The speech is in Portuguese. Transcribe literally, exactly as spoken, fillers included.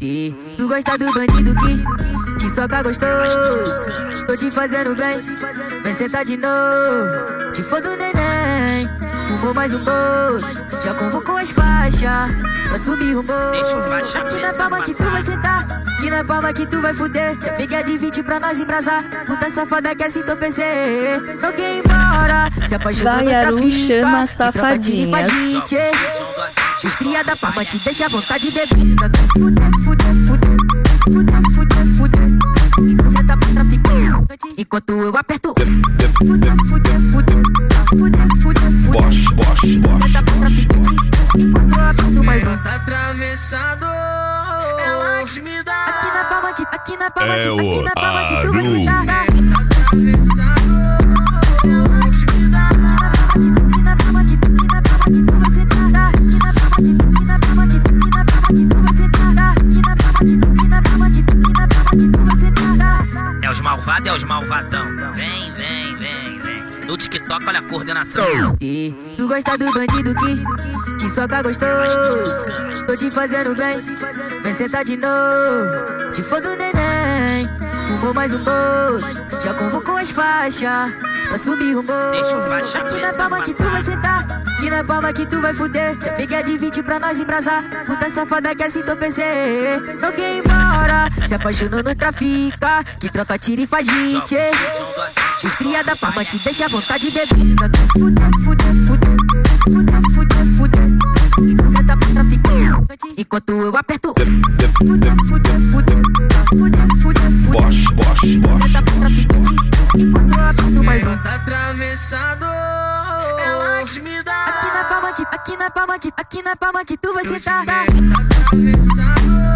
E tu gosta do bandido que te soca gostoso. Tô te fazendo bem, vem sentar de novo. Te foda o neném, fumou mais um bolo. Já convocou as faixas pra subir o morro. Aqui na palma que tu vai sentar, aqui na palma que tu vai fuder. Já peguei a de vinte pra nós embrasar. Puta safada que assim tô P C. Não quer ir embora, se apaixonou no Vaiaru chama safadinhas. Os cria da palma te deixa à vontade de beber. Fuder, fuder, fuder, fuder, fuder, fuder. Então cê tá pra traficante enquanto eu aperto. Fuder, fuder, fuder, fuder, fuder, fuder. Cê tá pra traficante enquanto eu aperto mais um. Tá atravessado, ela que me dá. Aqui na palma que, aqui na palma É que, aqui na palma que tu vai Aru. sentar. Tá atravessado, ela que me dá. Aqui na palma que, aqui na palma que tu vai sentar. Aqui na palma que, aqui na palma que, aqui na palma que tu vai sentar. Aqui na palma que, aqui na palma que, aqui na palma que tu vai sentar. É os malvados, é os malvadão. Vem, vem, vem, vem. No TikTok, olha a coordenação. E tu gosta do bandido que te soca gostoso. Tô te fazendo bem, vem sentar de novo. Te foda o neném, fumou mais um bolo. Já convocou as faixas pra subir o morro. Deixa o faixa Aqui na preta palma que tu amassar. vai sentar, aqui na palma que tu vai fuder. Já peguei a de vinte pra nós embrasar. Puta safada que assim tô P C. Não quer ir embora, se apaixonou no trafica, que troca tiro e faz hit. Os cria da palma te deixa à vontade de beber. Fuder, fuder, fuder, fuder, fuder, fuder. Então cê tá pra traficante enquanto eu aperto. Fuder, fuder, fuder, fuder, fuder, fuder. Cê tá pra traficante enquanto eu aperto mais um. Tá atravessado, ela que me dá. Aqui na palma que, aqui na palma que, aqui na palma que tu vai sentar. Tá atravessado.